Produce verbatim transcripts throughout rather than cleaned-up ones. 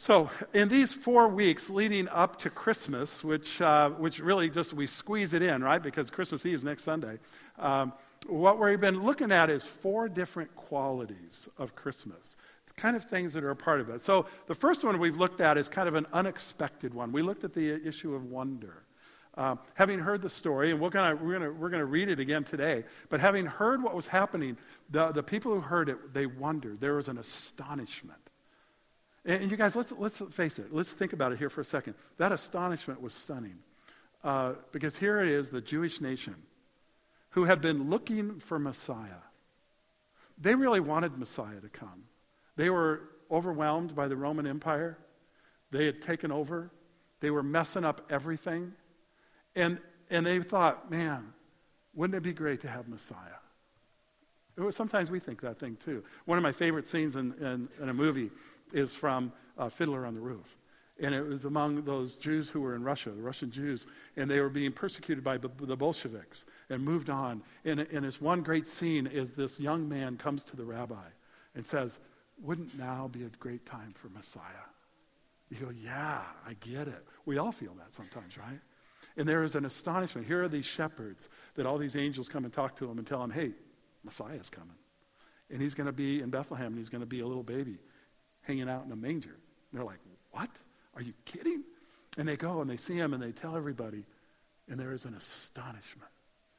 So in these four weeks leading up to Christmas, which uh, which really just we squeeze it in, right? Because Christmas Eve is next Sunday. Um, what we've been looking at is four different qualities of Christmas. It's kind of things that are a part of it. So the first one we've looked at is kind of an unexpected one. We looked at the issue of wonder. Um, having heard the story, and we're gonna we're gonna we're gonna read it again today. But having heard what was happening, the the people who heard it, they wondered. There was an astonishment. And you guys, let's let's face it. Let's think about it here for a second. That astonishment was stunning. Uh, because here it is, the Jewish nation, who had been looking for Messiah. They really wanted Messiah to come. They were overwhelmed by the Roman Empire. They had taken over. They were messing up everything. And and they thought, man, wouldn't it be great to have Messiah? It was, sometimes we think that thing too. One of my favorite scenes in, in, in a movie is from uh, Fiddler on the Roof. And it was among those Jews who were in Russia, the Russian Jews, and they were being persecuted by the, the Bolsheviks and moved on. And, and this one great scene is this young man comes to the rabbi and says, wouldn't now be a great time for Messiah? You go, yeah, I get it. We all feel that sometimes, right? And there is an astonishment. Here are these shepherds that all these angels come and talk to them and tell them, hey, Messiah's coming. And he's going to be in Bethlehem, and he's going to be a little baby hanging out in a manger. And they're like, what? Are you kidding? And they go and they see him and they tell everybody, and there is an astonishment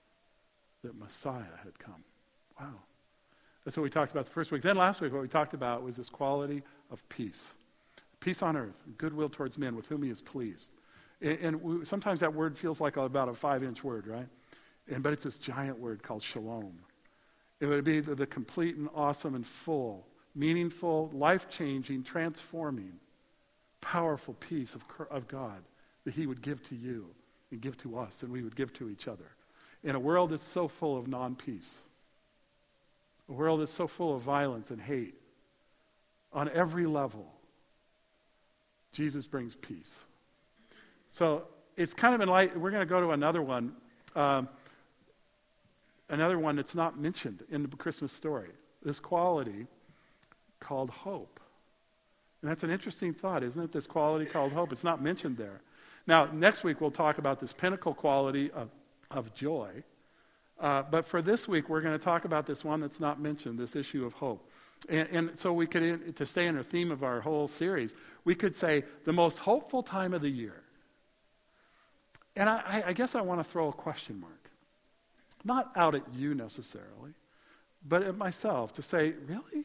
that Messiah had come. Wow. That's what we talked about the first week. Then last week what we talked about was this quality of peace. Peace on earth, goodwill towards men with whom he is pleased. And, and we, sometimes that word feels like about a five-inch word, right? And but it's this giant word called shalom. It would be the, the complete and awesome and full, meaningful, life-changing, transforming, powerful peace of, of God that he would give to you and give to us and we would give to each other. In a world that's so full of non-peace, a world that's so full of violence and hate, on every level, Jesus brings peace. So it's kind of in light, we're going to go to another one, um, another one that's not mentioned in the Christmas story. This quality called hope. And that's an interesting thought, isn't it? This quality called hope. It's not mentioned there. Now, next week we'll talk about this pinnacle quality of, of joy. Uh, but for this week, we're going to talk about this one that's not mentioned, this issue of hope. And, and so we could, to stay in the theme of our whole series, we could say the most hopeful time of the year. And I, I guess I want to throw a question mark. Not out at you necessarily, but at myself to say, really?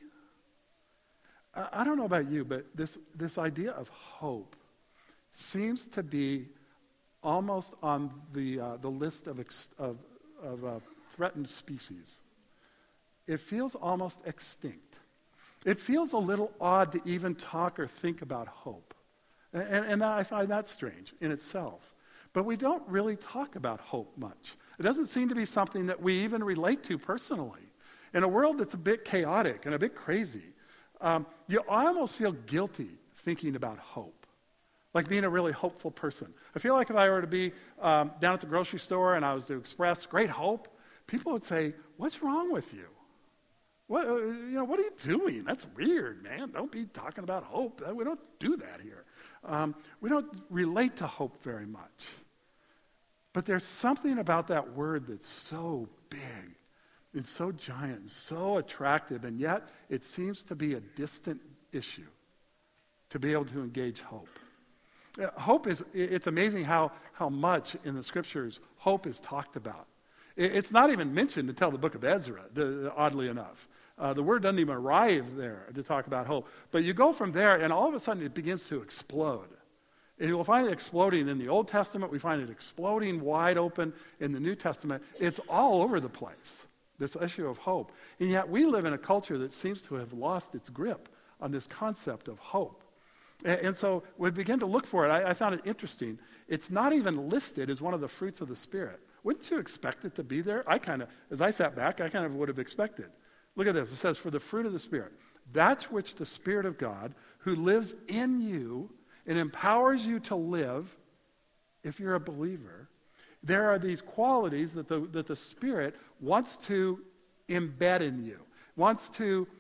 I, I don't know about you, but this, this idea of hope seems to be almost on the uh, the list of, ex, of, of uh, threatened species. It feels almost extinct. It feels a little odd to even talk or think about hope. And, and I find that strange in itself. But we don't really talk about hope much. It doesn't seem to be something that we even relate to personally. In a world that's a bit chaotic and a bit crazy, um, you almost feel guilty thinking about hope, like being a really hopeful person. I feel like if I were to be um, down at the grocery store and I was to express great hope, people would say, what's wrong with you? What, uh, you know, what are you doing? That's weird, man. Don't be talking about hope. We don't do that here. Um, we don't relate to hope very much. But there's something about that word that's so big and so giant and so attractive, and yet it seems to be a distant issue to be able to engage hope. Uh, hope is, it's amazing how, how much in the scriptures hope is talked about. It, it's not even mentioned until the book of Ezra, the, oddly enough. Uh, the word doesn't even arrive there to talk about hope. But you go from there, and all of a sudden it begins to explode. And you'll find it exploding in the Old Testament. We find it exploding wide open in the New Testament. It's all over the place, this issue of hope. And yet we live in a culture that seems to have lost its grip on this concept of hope. And, and so we begin to look for it. I, I found it interesting. It's not even listed as one of the fruits of the Spirit. Wouldn't you expect it to be there? I kind of, as I sat back, I kind of would have expected. Look at this. It says, for the fruit of the Spirit, that which the Spirit of God, who lives in you and empowers you to live, if you're a believer, there are these qualities that the, that the Spirit wants to embed in you, wants to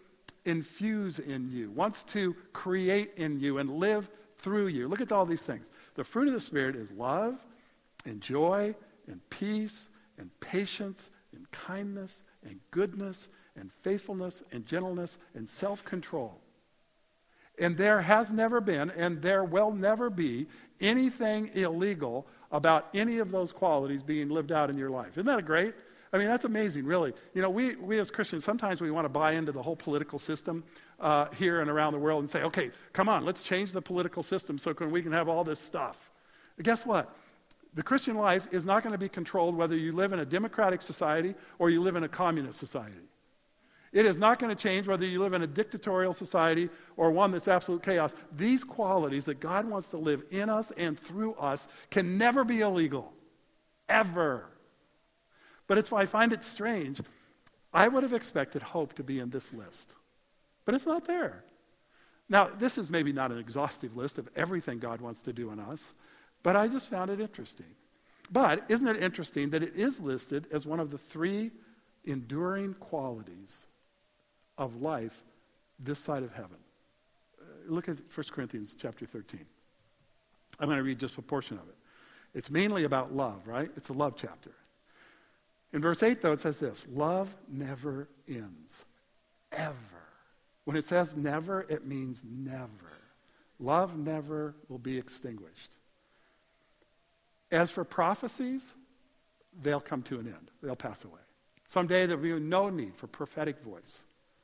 infuse in you, wants to create in you and live through you. Look at all these things. The fruit of the Spirit is love and joy and peace and patience and kindness and goodness and faithfulness and gentleness and self-control. And there has never been, and there will never be, anything illegal about any of those qualities being lived out in your life. Isn't that great? I mean, that's amazing, really. You know, we, we as Christians, sometimes we want to buy into the whole political system uh, here and around the world and say, okay, come on, let's change the political system so can, we can have all this stuff. But guess what? The Christian life is not going to be controlled whether you live in a democratic society or you live in a communist society. It is not going to change whether you live in a dictatorial society or one that's absolute chaos. These qualities that God wants to live in us and through us can never be illegal. Ever. But it's why I find it strange. I would have expected hope to be in this list. But it's not there. Now, this is maybe not an exhaustive list of everything God wants to do in us, but I just found it interesting. But isn't it interesting that it is listed as one of the three enduring qualities of life this side of heaven? Uh, look at First Corinthians chapter thirteen. I'm going to read just a portion of it. It's mainly about love, right? It's a love chapter. In verse eight, though, it says this: love never ends, ever. When it says never, it means never. Love never will be extinguished. As for prophecies, they'll come to an end. They'll pass away. Someday there'll be no need for prophetic voice.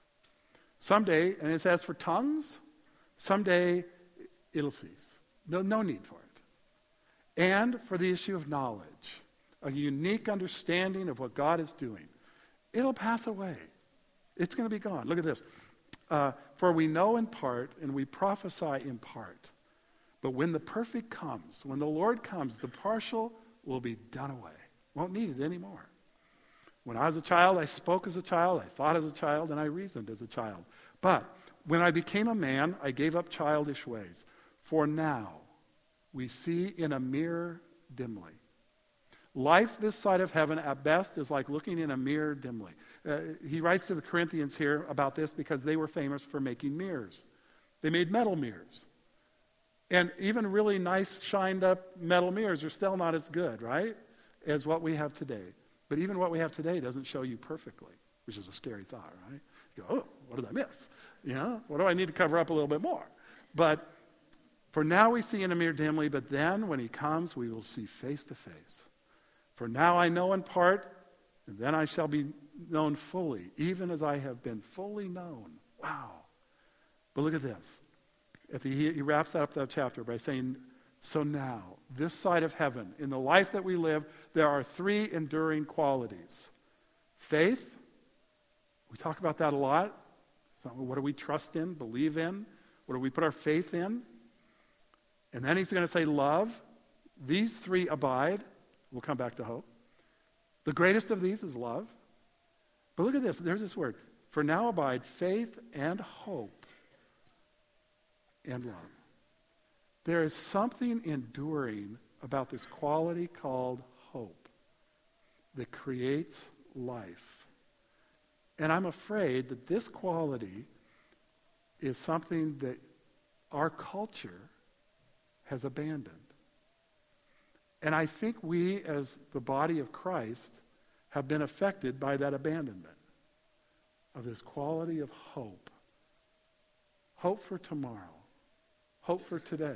Someday, and it says for tongues, someday it'll cease. No, no need for it. And for the issue of knowledge, a unique understanding of what God is doing, it'll pass away. It's going to be gone. Look at this. Uh, for we know in part and we prophesy in part. But when the perfect comes, when the Lord comes, the partial will be done away. Won't need it anymore. When I was a child, I spoke as a child, I thought as a child, and I reasoned as a child. But when I became a man, I gave up childish ways. For now, we see in a mirror dimly. Life this side of heaven, at best, is like looking in a mirror dimly. Uh, he writes to the Corinthians here about this because they were famous for making mirrors. They made metal mirrors. And even really nice, shined-up metal mirrors are still not as good, right, as what we have today. But even what we have today doesn't show you perfectly, which is a scary thought, right? You go, oh, what did I miss? You know, what do I need to cover up a little bit more? But for now we see in a mirror dimly, but then when he comes, we will see face to face. For now I know in part, and then I shall be known fully, even as I have been fully known. Wow. But look at this. At the, he, he wraps up that chapter by saying, so now, this side of heaven, in the life that we live, there are three enduring qualities. Faith, we talk about that a lot. So what do we trust in, believe in? What do we put our faith in? And then he's going to say love. These three abide. We'll come back to hope. The greatest of these is love. But look at this. There's this word. For now abide faith and hope and love. There is something enduring about this quality called hope that creates life. And I'm afraid that this quality is something that our culture has abandoned. And I think we, as the body of Christ, have been affected by that abandonment of this quality of hope. Hope for tomorrow. Hope for today.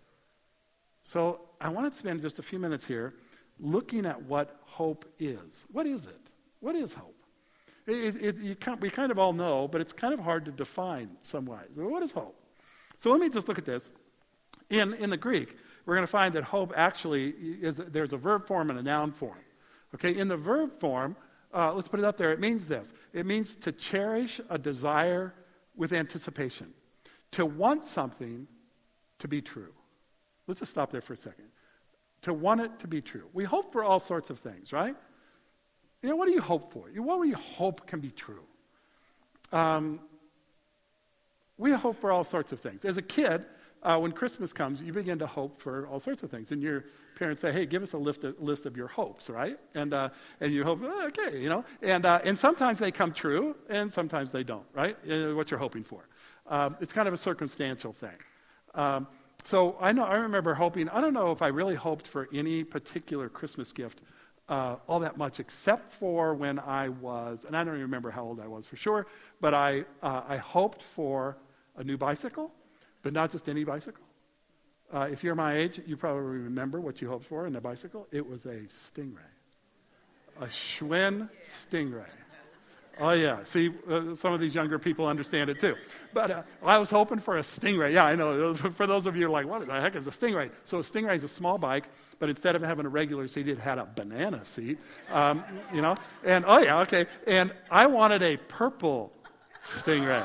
So I want to spend just a few minutes here looking at what hope is. What is it? What is hope? It, it, you can't, we kind of all know, but it's kind of hard to define some ways. So what is hope? So let me just look at this. In, in the Greek, we're going to find that hope actually is, there's a verb form and a noun form. Okay, in the verb form, uh, let's put it up there. It means this. It means to cherish a desire with anticipation. To want something to be true. Let's just stop there for a second. To want it to be true. We hope for all sorts of things, right? You know, what do you hope for? What do you hope can be true? Um, we hope for all sorts of things. As a kid, uh, when Christmas comes, you begin to hope for all sorts of things. And your parents say, hey, give us a list of, list of your hopes, right? And uh, and you hope, oh, okay, you know. And uh, and sometimes they come true, and sometimes they don't, right? Uh, what you're hoping for. Um, it's kind of a circumstantial thing. Um, so I know I remember hoping, I don't know if I really hoped for any particular Christmas gift uh, all that much, except for when I was, and I don't even remember how old I was for sure, but I uh, I hoped for a new bicycle, but not just any bicycle. Uh, if you're my age, you probably remember what you hoped for in the bicycle. It was a Stingray, a Schwinn Stingray. Oh, yeah. See, uh, some of these younger people understand it too. But uh, I was hoping for a Stingray. Yeah, I know. For those of you who are like, what the heck is a Stingray? So a Stingray is a small bike, but instead of having a regular seat, it had a banana seat, um, you know. And, oh, yeah, okay. And I wanted a purple Stingray.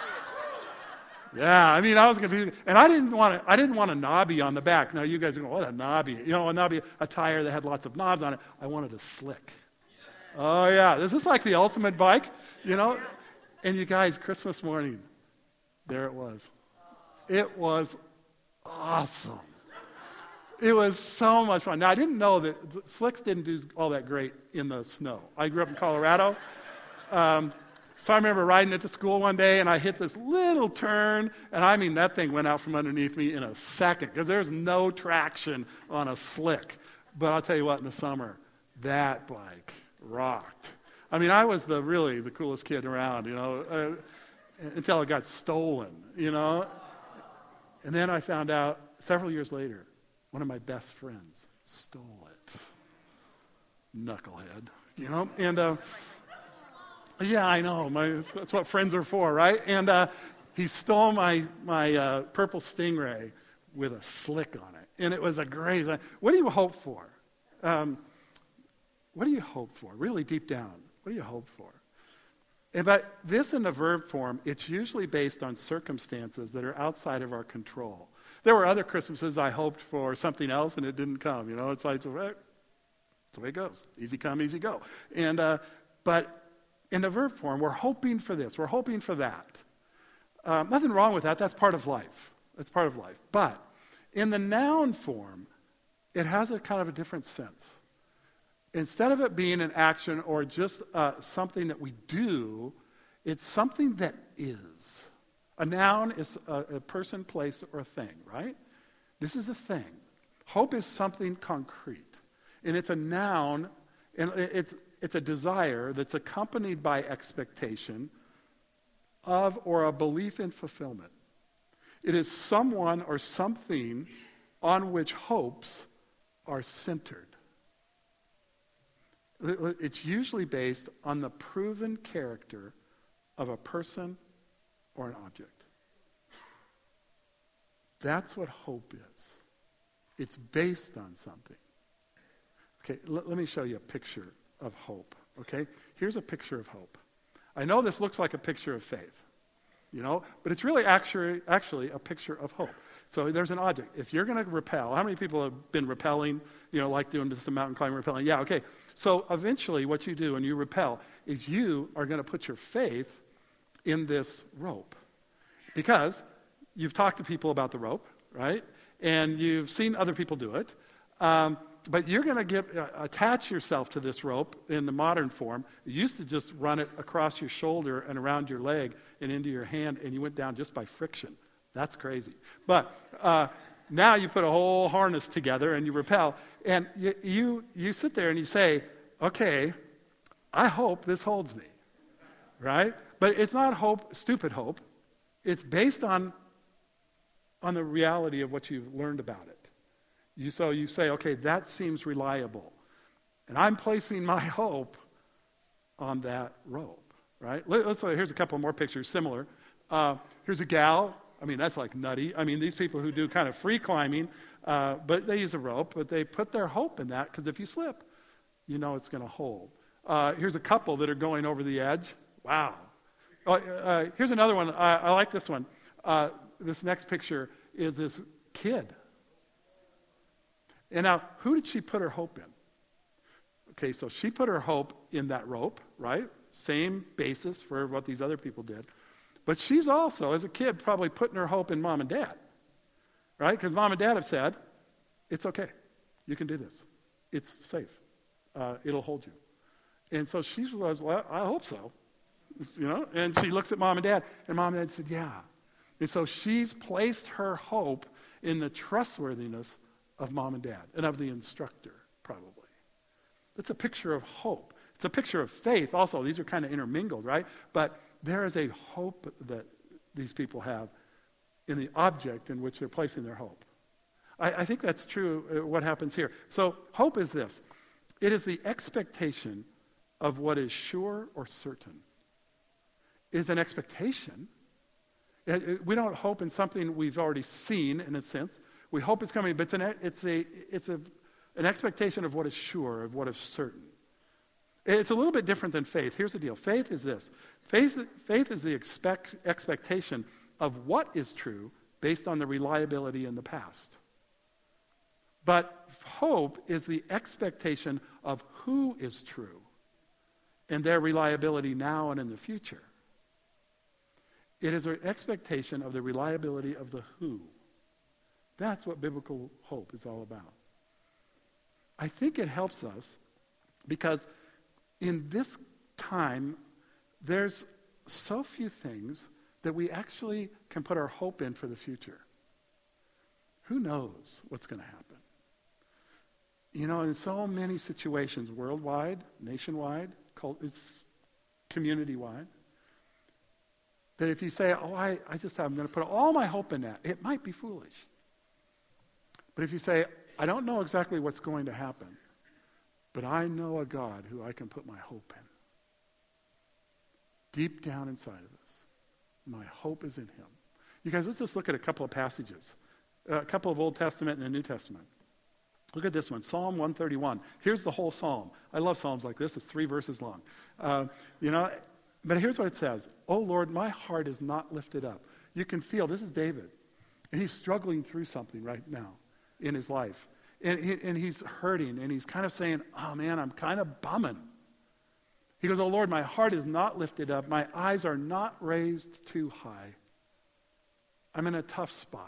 Yeah, I mean, I was confused. And I didn't want to, I didn't want a knobby on the back. Now, you guys are going, what a knobby? You know, a knobby, a tire that had lots of knobs on it. I wanted a slick. Oh, yeah. This is like the ultimate bike, you know. And you guys, Christmas morning, there it was. It was awesome. It was so much fun. Now, I didn't know that slicks didn't do all that great in the snow. I grew up in Colorado. Um, so I remember riding it to school one day, and I hit this little turn, and I mean, that thing went out from underneath me in a second, because there's no traction on a slick. But I'll tell you what, in the summer, that bike rocked. I mean, I was the really the coolest kid around, you know, uh, until it got stolen, you know. And then I found out several years later, one of my best friends stole it. Knucklehead, you know. And uh, yeah, I know. My, that's what friends are for, right? And uh, he stole my my uh, purple Stingray with a slick on it, and it was a great. What do you hope for? Um, What do you hope for? Really deep down, what do you hope for? And but this in the verb form, it's usually based on circumstances that are outside of our control. There were other Christmases I hoped for something else and it didn't come. You know, it's like, well, that's the way it goes. Easy come, easy go. And uh, but in the verb form, we're hoping for this. We're hoping for that. Um, nothing wrong with that. That's part of life. That's part of life. But in the noun form, it has a kind of a different sense. Instead of it being an action or just uh, something that we do, it's something that is. A noun is a, a person, place, or a thing, right? This is a thing. Hope is something concrete. And it's a noun, and it's, it's a desire that's accompanied by expectation of or a belief in fulfillment. It is someone or something on which hopes are centered. It's usually based on the proven character of a person or an object. That's what hope is. It's based on something. Okay, l- let me show you a picture of hope. Okay, here's a picture of hope. I know this looks like a picture of faith, you know, but it's really actually actually a picture of hope. So there's an object. If you're going to rappel, how many people have been rappelling, you know, like doing just a mountain climbing rappelling? Yeah, okay. So eventually what you do when you rappel is you are going to put your faith in this rope. Because you've talked to people about the rope, right? And you've seen other people do it. Um, but you're going to get uh, attach yourself to this rope in the modern form. You used to just run it across your shoulder and around your leg and into your hand, and you went down just by friction. That's crazy. But uh, now you put a whole harness together and you rappel, and you, you you sit there and you say, okay, I hope this holds me, right? But it's not hope, stupid hope. It's based on, on the reality of what you've learned about it. You, so you say, okay, that seems reliable. And I'm placing my hope on that rope, right? Let, let's say, here's a couple more pictures similar. Uh, here's a gal. I mean, that's like nutty. I mean, these people who do kind of free climbing, uh, but they use a rope, but they put their hope in that, because if you slip, you know it's going to hold. Uh, here's a couple that are going over the edge. Wow. Uh, uh, here's another one. I, I like this one. Uh, this next picture is this kid. And now, who did she put her hope in? Okay, so she put her hope in that rope, right? Same basis for what these other people did. But she's also, as a kid, probably putting her hope in mom and dad. right? Because mom and dad have said, it's okay. You can do this. It's safe. Uh, it'll hold you. And so she was, well, I hope so. You know, and she looks at mom and dad, and mom and dad said, yeah. And so she's placed her hope in the trustworthiness of mom and dad and of the instructor, probably. That's a picture of hope. It's a picture of faith also. These are kind of intermingled, right? But there is a hope that these people have in the object in which they're placing their hope. I, I think that's true uh, what happens here. So hope is this. It is the expectation of what is sure or certain. It is an expectation. It, it, we don't hope in something we've already seen, in a sense. We hope it's coming, but it's, an, it's, a, it's a, an expectation of what is sure, of what is certain. It's a little bit different than faith. Here's the deal. Faith is this. Faith, faith is the expect, expectation of what is true based on the reliability in the past. But hope is the expectation of who is true and their reliability now and in the future. It is an expectation of the reliability of the who. That's what biblical hope is all about. I think it helps us because in this time, there's so few things that we actually can put our hope in for the future. Who knows what's going to happen? You know, in so many situations, worldwide, nationwide, cult, it's community-wide, that if you say, oh, I, I just I'm going to put all my hope in that, it might be foolish. But if you say, I don't know exactly what's going to happen, but I know a God who I can put my hope in. Deep down inside of us, my hope is in him. You guys, let's just look at a couple of passages. A couple of Old Testament and the New Testament. Look at this one, Psalm one thirty-one. Here's the whole psalm. I love psalms like this. It's three verses long. Uh, you know, but here's what it says. Oh, Lord, my heart is not lifted up. You can feel, this is David, and he's struggling through something right now in his life. And, he, and he's hurting, and he's kind of saying, oh, man, I'm kind of bumming. He goes, oh, Lord, my heart is not lifted up. My eyes are not raised too high. I'm in a tough spot.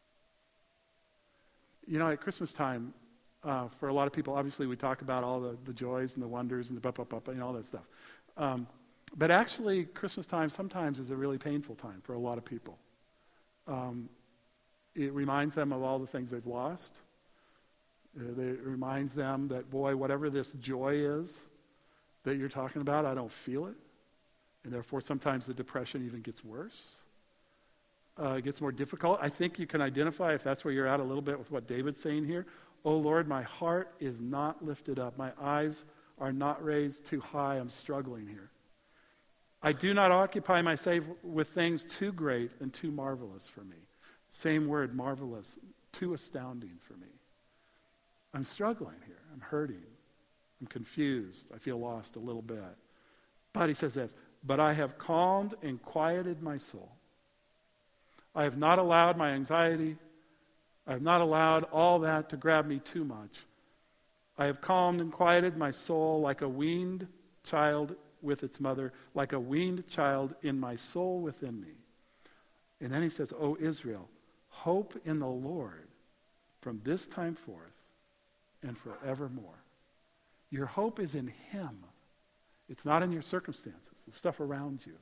You know, at Christmas time, uh, for a lot of people, obviously we talk about all the, the joys and the wonders and the ba-ba-ba-ba and all that stuff. Um, but actually, Christmas time sometimes is a really painful time for a lot of people. Um, it reminds them of all the things they've lost. Uh, it reminds them that, boy, whatever this joy is that you're talking about, I don't feel it. And therefore, sometimes the depression even gets worse. Uh, it gets more difficult. I think you can identify, if that's where you're at, a little bit with what David's saying here. Oh, Lord, my heart is not lifted up. My eyes are not raised too high. I'm struggling here. I do not occupy myself with things too great and too marvelous for me. Same word, marvelous, too astounding for me. I'm struggling here. I'm hurting. I'm confused. I feel lost a little bit. But he says this, but I have calmed and quieted my soul. I have not allowed my anxiety, I have not allowed all that to grab me too much. I have calmed and quieted my soul like a weaned child with its mother, like a weaned child in my soul within me. And then he says, O Israel, hope in the Lord from this time forth and forevermore. Your hope is in him. It's not in your circumstances, the stuff around you.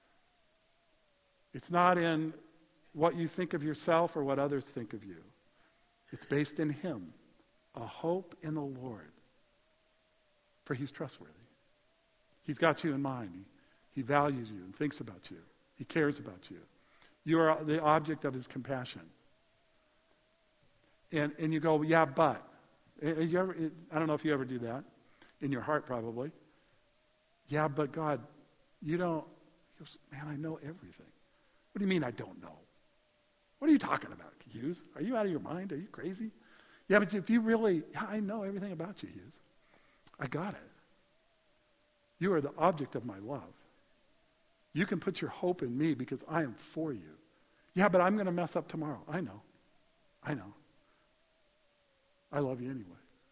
It's not in what you think of yourself or what others think of you. It's based in him. A hope in the Lord. For he's trustworthy. He's got you in mind. He, he values you and thinks about you. He cares about you. You are the object of his compassion. And and you go, yeah, but. You ever, I don't know if you ever do that. In your heart, probably. Yeah, but God, you don't. He goes, man, I know everything. What do you mean I don't know? What are you talking about, Hughes? Are you out of your mind? Are you crazy? Yeah, but if you really, yeah, I know everything about you, Hughes. I got it. You are the object of my love. You can put your hope in me because I am for you. Yeah, but I'm going to mess up tomorrow. I know. I know. I love you anyway.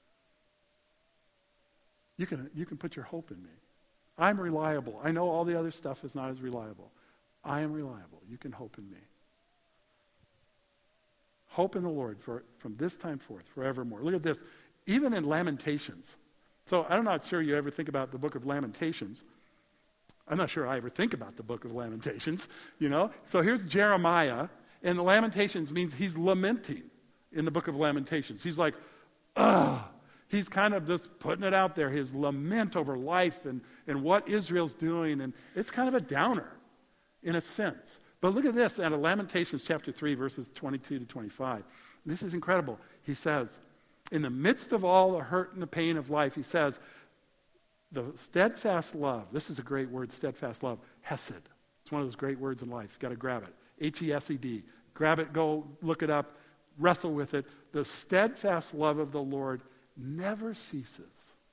You can, you can put your hope in me. I'm reliable. I know all the other stuff is not as reliable. I am reliable. You can hope in me. Hope in the Lord for, from this time forth, forevermore. Look at this. Even in Lamentations. So I'm not sure you ever think about the book of Lamentations. I'm not sure I ever think about the book of Lamentations, you know. So here's Jeremiah, and the Lamentations means he's lamenting in the book of Lamentations. He's like, ugh. He's kind of just putting it out there, his lament over life and, and what Israel's doing. And it's kind of a downer in a sense. But look at this out of Lamentations chapter three, verses twenty-two to twenty-five. This is incredible. He says, in the midst of all the hurt and the pain of life, he says, the steadfast love, this is a great word, steadfast love, hesed. It's one of those great words in life. You've got to grab it. H E S E D. Grab it, go look it up, wrestle with it. The steadfast love of the Lord never ceases.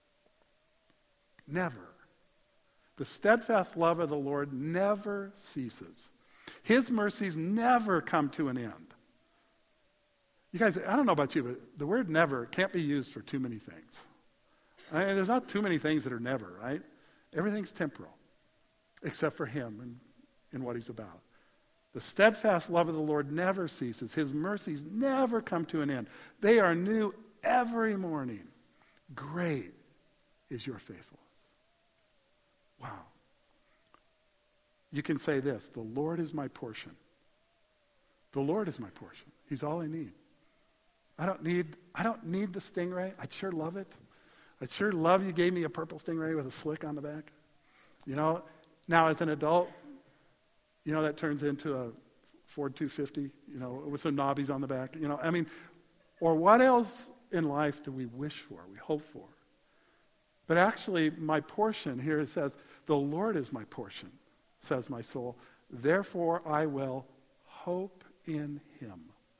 Never. The steadfast love of the Lord never ceases. His mercies never come to an end. You guys, I don't know about you, but the word never can't be used for too many things. I mean, there's not too many things that are never, right? Everything's temporal, except for him and, and what he's about. The steadfast love of the Lord never ceases. His mercies never come to an end. They are new every morning. Great is your faithfulness. Wow. You can say this, the Lord is my portion. The Lord is my portion. He's all I need. I don't need, I don't need the stingray. I'd sure love it. I'd sure love you gave me a purple stingray with a slick on the back. You know, now as an adult, you know, that turns into a Ford two fifty, you know, with some knobbies on the back. You know, I mean, or what else in life do we wish for, we hope for? But actually, my portion, here it says, the Lord is my portion, says my soul. Therefore, I will hope in him.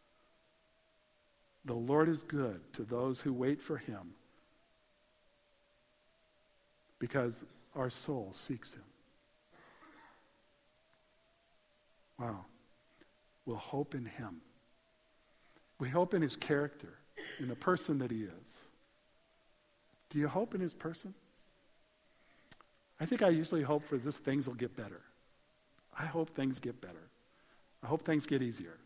The Lord is good to those who wait for him, because our soul seeks him. Wow. We'll hope in him. We hope in his character, in the person that he is. Do you hope in his person? I think I usually hope for just things will get better. I hope things get better. I hope things get easier.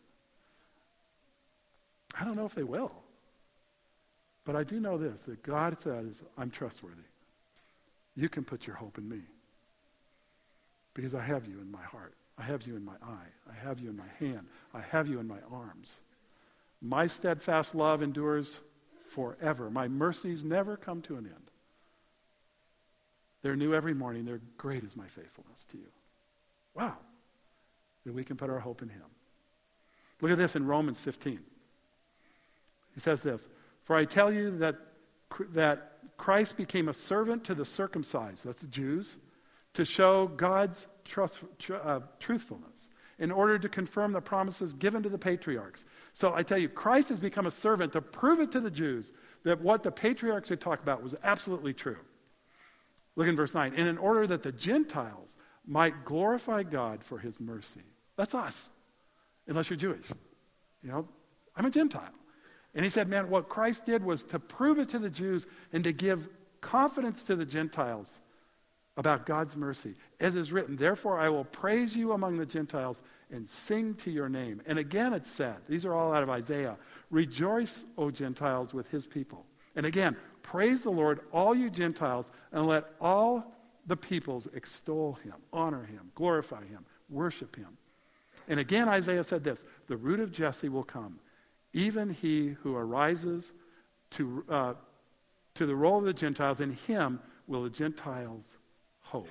I don't know if they will. But I do know this, that God says, I'm trustworthy. You can put your hope in me. Because I have you in my heart. I have you in my eye. I have you in my hand. I have you in my arms. My steadfast love endures forever. My mercies never come to an end. They're new every morning. They're great is my faithfulness to you. Wow. That we can put our hope in him. Look at this in Romans fifteen. He says this, for I tell you that, that Christ became a servant to the circumcised, that's the Jews, to show God's trust, tr- uh, truthfulness in order to confirm the promises given to the patriarchs. So I tell you, Christ has become a servant to prove it to the Jews that what the patriarchs had talked about was absolutely true. Look in verse nine. And in order that the Gentiles might glorify God for his mercy. That's us, unless you're Jewish. You know, I'm a Gentile. And he said, man, what Christ did was to prove it to the Jews and to give confidence to the Gentiles about God's mercy. As is written, therefore I will praise you among the Gentiles and sing to your name. And again it said, these are all out of Isaiah, rejoice, O Gentiles, with his people. And again, praise the Lord, all you Gentiles, and let all the peoples extol him, honor him, glorify him, worship him. And again Isaiah said this, the root of Jesse will come, even he who arises to, uh, to the roll of the Gentiles, in him will the Gentiles hope.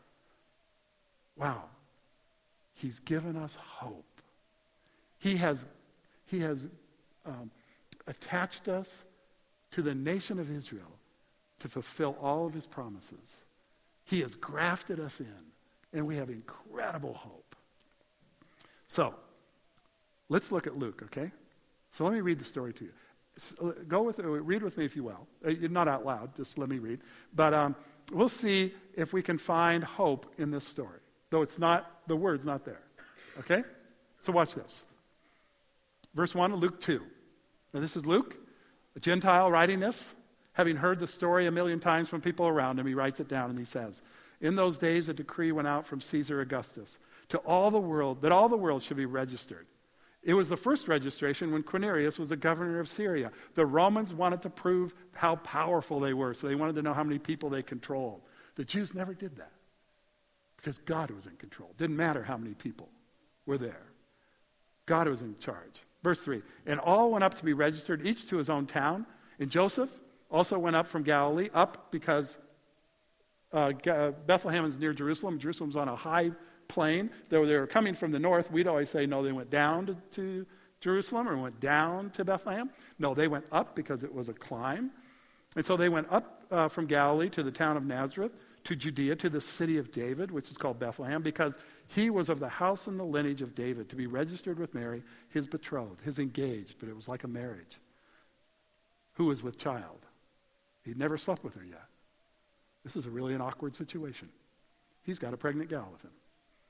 Wow. He's given us hope. He has, he has um, attached us to the nation of Israel to fulfill all of his promises. He has grafted us in, and we have incredible hope. So, let's look at Luke, okay? So let me read the story to you. Go with, read with me if you will. Not out loud, just let me read. But um, we'll see if we can find hope in this story, though it's not, the word's not there. Okay? So watch this. Verse one, Luke two. Now this is Luke, a Gentile writing this, having heard the story a million times from people around him. He writes it down and he says, in those days a decree went out from Caesar Augustus to all the world, that all the world should be registered. It was the first registration when Quirinius was the governor of Syria. The Romans wanted to prove how powerful they were, so they wanted to know how many people they controlled. The Jews never did that because God was in control. Didn't matter how many people were there. God was in charge. Verse three, and all went up to be registered, each to his own town. And Joseph also went up from Galilee, up because uh, Bethlehem is near Jerusalem. Jerusalem's on a high plain. Though they were coming from the north, we'd always say, no, they went down to, to Jerusalem or went down to Bethlehem. No, they went up because it was a climb. And so they went up uh, from Galilee to the town of Nazareth, to Judea, to the city of David, which is called Bethlehem, because he was of the house and the lineage of David, to be registered with Mary, his betrothed, his engaged, but it was like a marriage, who was with child. He'd never slept with her yet. This is a really an awkward situation. He's got a pregnant gal with him.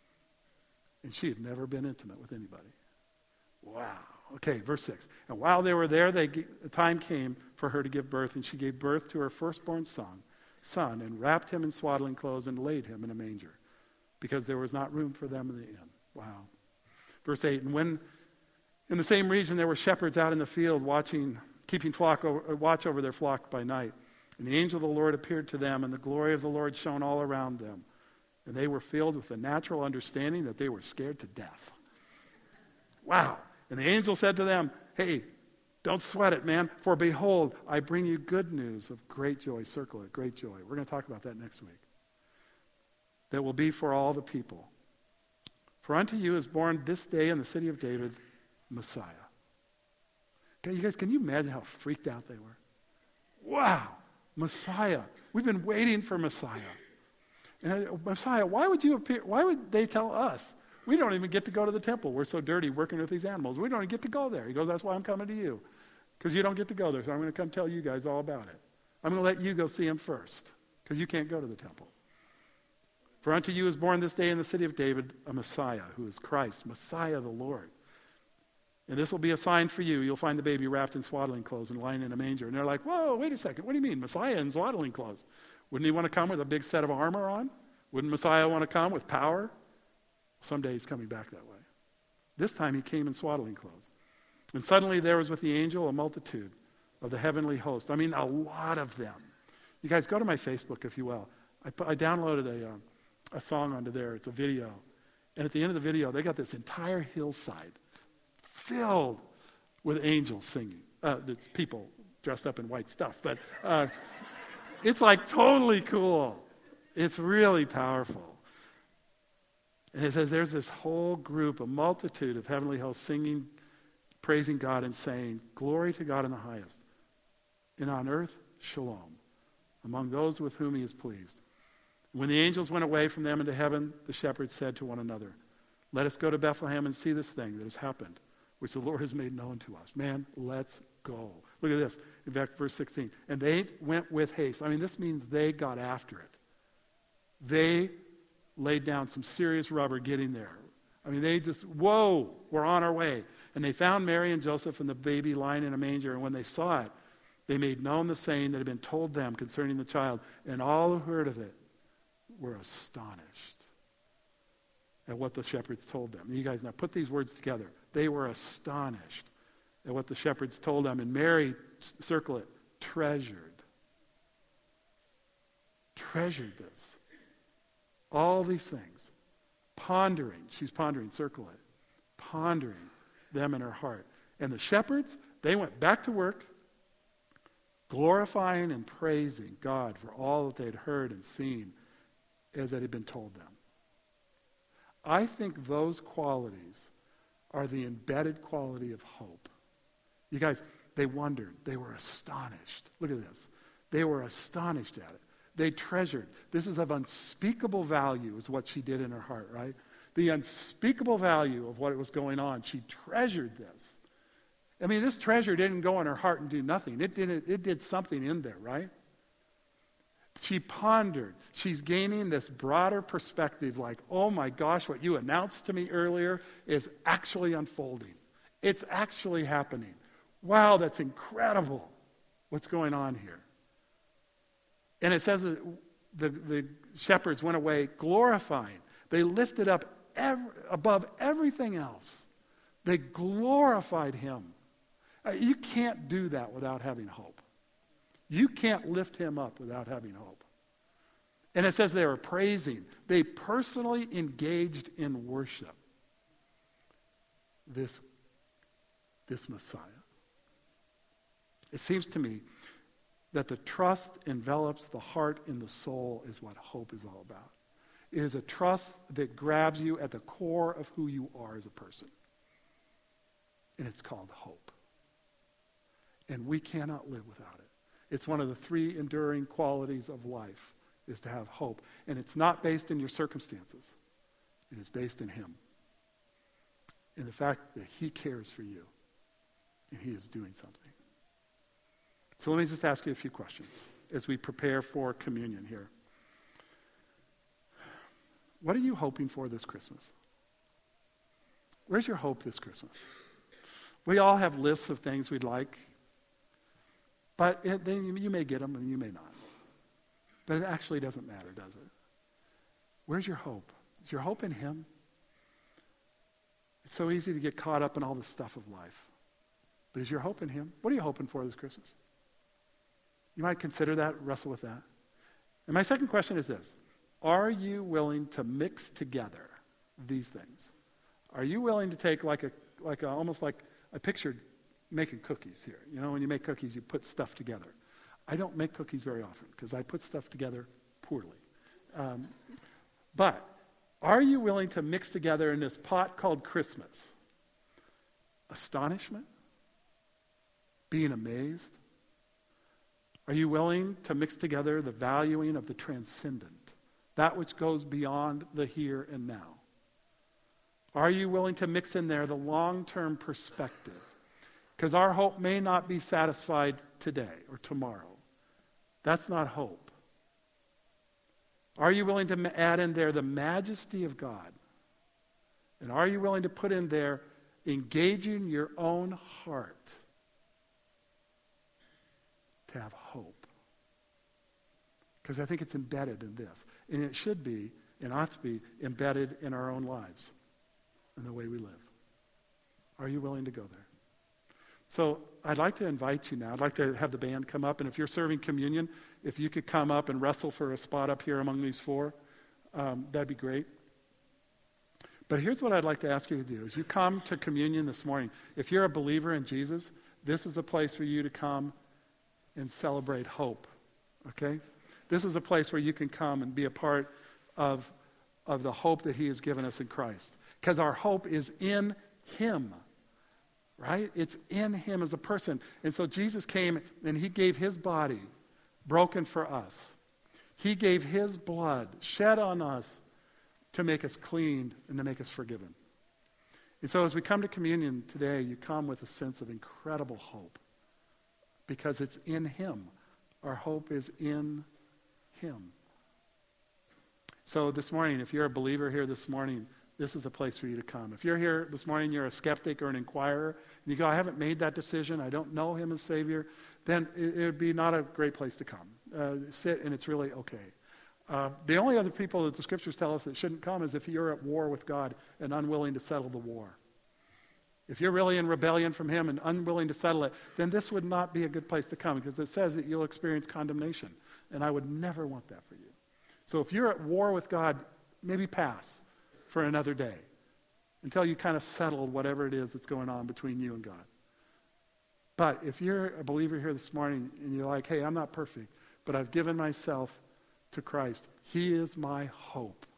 And she had never been intimate with anybody. Wow. Okay, verse six. And while they were there, they, the time came for her to give birth, and she gave birth to her firstborn son, son, and wrapped him in swaddling clothes and laid him in a manger, because there was not room for them in the inn. Wow. Verse eight. And when in the same region there were shepherds out in the field watching, keeping flock over, watch over their flock by night. And the angel of the Lord appeared to them, and the glory of the Lord shone all around them. And they were filled with a natural understanding that they were scared to death. Wow. And the angel said to them, hey, don't sweat it, man. For behold, I bring you good news of great joy. Circle it, great joy. We're going to talk about that next week. That will be for all the people. For unto you is born this day in the city of David, Messiah. Okay, you guys, can you imagine how freaked out they were? Wow, Messiah. We've been waiting for Messiah. And uh, Messiah, why would you appear? Why would they tell us? We don't even get to go to the temple. We're so dirty working with these animals. We don't even get to go there. He goes, that's why I'm coming to you. Because you don't get to go there. So I'm going to come tell you guys all about it. I'm going to let you go see him first. Because you can't go to the temple. For unto you is born this day in the city of David a Messiah, who is Christ, Messiah the Lord. And this will be a sign for you. You'll find the baby wrapped in swaddling clothes and lying in a manger. And they're like, whoa, wait a second. What do you mean, Messiah in swaddling clothes? Wouldn't he want to come with a big set of armor on? Wouldn't Messiah want to come with power? Someday he's coming back that way. This time he came in swaddling clothes. And suddenly there was with the angel a multitude of the heavenly host. I mean, a lot of them. You guys, go to my Facebook, if you will. I, put, I downloaded a, um, a song onto there. It's a video. And at the end of the video, they got this entire hillside filled with angels singing. Uh, it's people dressed up in white stuff. But uh, it's like totally cool. It's really powerful. And it says there's this whole group, a multitude of heavenly hosts singing, praising God and saying, glory to God in the highest. And on earth, shalom, among those with whom he is pleased. When the angels went away from them into heaven, the shepherds said to one another, let us go to Bethlehem and see this thing that has happened, which the Lord has made known to us. Man, let's go. Look at this, in fact, verse sixteen. And they went with haste. I mean, this means they got after it. They laid down some serious rubber getting there. I mean, they just, whoa, we're on our way. And they found Mary and Joseph and the baby lying in a manger. And when they saw it, they made known the saying that had been told them concerning the child. And all who heard of it were astonished at what the shepherds told them. And you guys, now put these words together. They were astonished at what the shepherds told them. And Mary, circle it, treasured. Treasured this. All these things. Pondering. She's pondering. Circle it. Pondering them in her heart. And the shepherds, they went back to work, glorifying and praising God for all that they had heard and seen as it had been told them. I think those qualities are the embedded quality of hope. You guys, they wondered. They were astonished. Look at this. They were astonished at it. They treasured. This is of unspeakable value is what she did in her heart, right? The unspeakable value of what was going on. She treasured this. I mean, this treasure didn't go in her heart and do nothing. It did, it did something in there, right? She pondered. She's gaining this broader perspective like, oh my gosh, what you announced to me earlier is actually unfolding. It's actually happening. Wow, that's incredible what's going on here. And it says that the, the shepherds went away glorifying. They lifted up every, above everything else They glorified him. Uh, you can't do that without having hope. You can't lift him up without having hope. And it says they were praising. They personally engaged in worship. This, this Messiah. It seems to me that the trust envelops the heart and the soul is what hope is all about. It is a trust that grabs you at the core of who you are as a person. And it's called hope. And we cannot live without it. It's one of the three enduring qualities of life, is to have hope. And it's not based in your circumstances. It is based in him. In the fact that he cares for you. And he is doing something. So let me just ask you a few questions as we prepare for communion here. What are you hoping for this Christmas? Where's your hope this Christmas? We all have lists of things we'd like. But it, they, you may get them and you may not. But it actually doesn't matter, does it? Where's your hope? Is your hope in him? It's so easy to get caught up in all the stuff of life. But is your hope in him? What are you hoping for this Christmas? You might consider that, wrestle with that. And my second question is this. Are you willing to mix together these things? Are you willing to take like a, like a, almost like I pictured making cookies here. You know, when you make cookies, you put stuff together. I don't make cookies very often because I put stuff together poorly. Um, but are you willing to mix together in this pot called Christmas astonishment, being amazed? Are you willing to mix together the valuing of the transcendent, that which goes beyond the here and now? Are you willing to mix in there the long-term perspective? Because our hope may not be satisfied today or tomorrow. That's not hope. Are you willing to add in there the majesty of God? And are you willing to put in there engaging your own heart to have hope? Because I think it's embedded in this. And it should be, and ought to be, embedded in our own lives and the way we live. Are you willing to go there? So I'd like to invite you now. I'd like to have the band come up. And if you're serving communion, if you could come up and wrestle for a spot up here among these four, um, that'd be great. But here's what I'd like to ask you to do. As you come to communion this morning, if you're a believer in Jesus, this is a place for you to come and celebrate hope. Okay? This is a place where you can come and be a part of, of the hope that he has given us in Christ. Because our hope is in him. Right? It's in him as a person. And so Jesus came and he gave his body broken for us. He gave his blood shed on us to make us clean and to make us forgiven. And so as we come to communion today, you come with a sense of incredible hope because it's in him. Our hope is in him. So this morning, if you're a believer here this morning, this is a place for you to come. If you're here this morning, you're a skeptic or an inquirer, and you go, I haven't made that decision, I don't know him as Savior, then it, it would be not a great place to come. Uh, sit, and it's really okay. Uh, the only other people that the scriptures tell us that shouldn't come is if you're at war with God and unwilling to settle the war. If you're really in rebellion from him and unwilling to settle it, then this would not be a good place to come because it says that you'll experience condemnation, and I would never want that for you. So if you're at war with God, maybe pass for another day until you kind of settled whatever it is that's going on between you and God. But if you're a believer here this morning and you're like, hey, I'm not perfect, but I've given myself to Christ. He is my hope.